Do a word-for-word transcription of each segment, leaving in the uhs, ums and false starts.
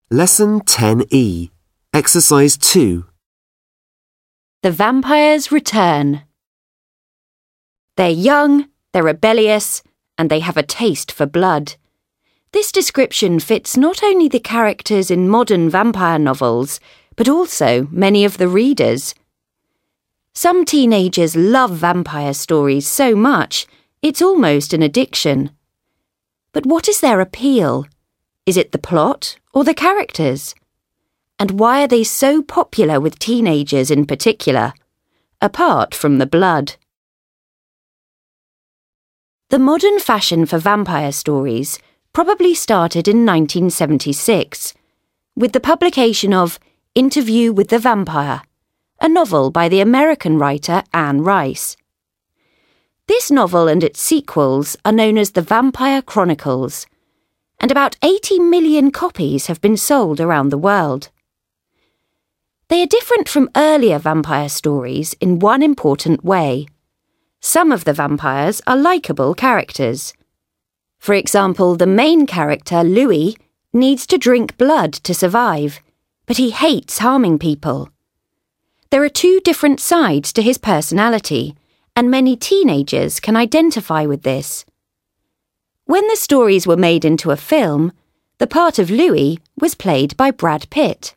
Lesson ten E, Exercise two. The vampires return. They're young, they're rebellious, and they have a taste for blood. This description fits not only the characters in modern vampire novels, but also many of the readers. Some teenagers love vampire stories so much, it's almost an addiction. But what is their appeal? Is it the plot or the characters? And why are they so popular with teenagers in particular, apart from the blood? The modern fashion for vampire stories probably started in nineteen seventy-six, with the publication of Interview with the Vampire, a novel by the American writer Anne Rice. This novel and its sequels are known as the Vampire Chronicles, and about eighty million copies have been sold around the world. They are different from earlier vampire stories in one important way. Some of the vampires are likeable characters. For example, the main character, Louis, needs to drink blood to survive, but he hates harming people. There are two different sides to his personality, and many teenagers can identify with this. When the stories were made into a film, the part of Louis was played by Brad Pitt.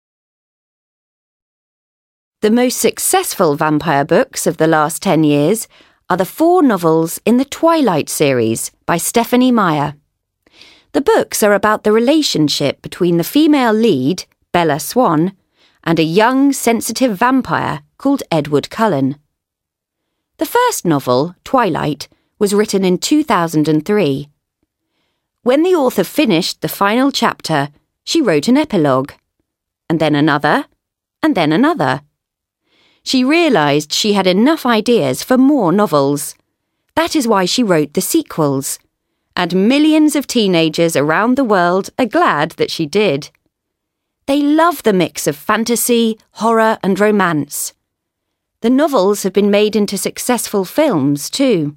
The most successful vampire books of the last ten years are the four novels in the Twilight series by Stephenie Meyer. The books are about the relationship between the female lead, Bella Swan, and a young, sensitive vampire called Edward Cullen. The first novel, Twilight, was written in two thousand three. When the author finished the final chapter, she wrote an epilogue, and then another, and then another. She realised she had enough ideas for more novels. That is why she wrote the sequels, and millions of teenagers around the world are glad that she did. They love the mix of fantasy, horror and romance. The novels have been made into successful films too.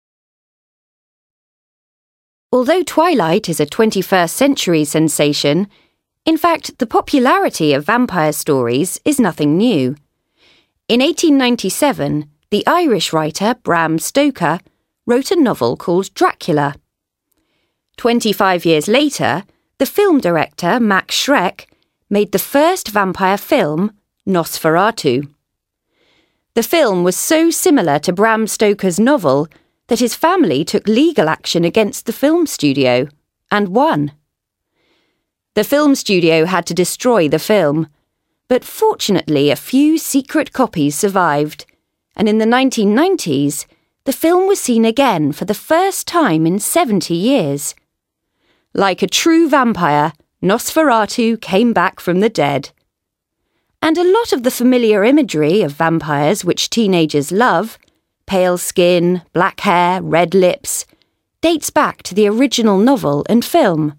Although Twilight is a twenty-first century sensation, in fact the popularity of vampire stories is nothing new. In eighteen ninety-seven, the Irish writer Bram Stoker wrote a novel called Dracula. Twenty-five years later, the film director Max Schreck made the first vampire film, Nosferatu. The film was so similar to Bram Stoker's novel that his family took legal action against the film studio, and won. The film studio had to destroy the film, but fortunately a few secret copies survived, and in the nineteen nineties, the film was seen again for the first time in seventy years. Like a true vampire, Nosferatu came back from the dead. And a lot of the familiar imagery of vampires which teenagers love, pale skin, black hair, red lips, dates back to the original novel and film.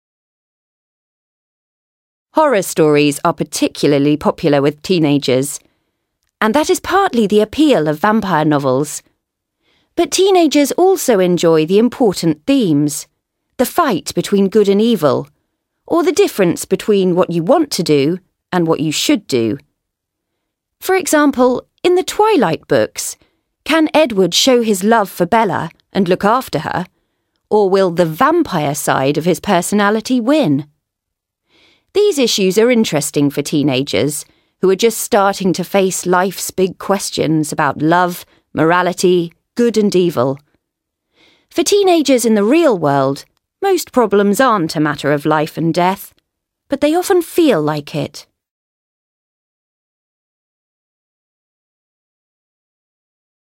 Horror stories are particularly popular with teenagers, and that is partly the appeal of vampire novels. But teenagers also enjoy the important themes, the fight between good and evil, or the difference between what you want to do and what you should do. For example, in the Twilight books, can Edward show his love for Bella and look after her, or will the vampire side of his personality win? These issues are interesting for teenagers who are just starting to face life's big questions about love, morality, good and evil. For teenagers in the real world, most problems aren't a matter of life and death, but they often feel like it.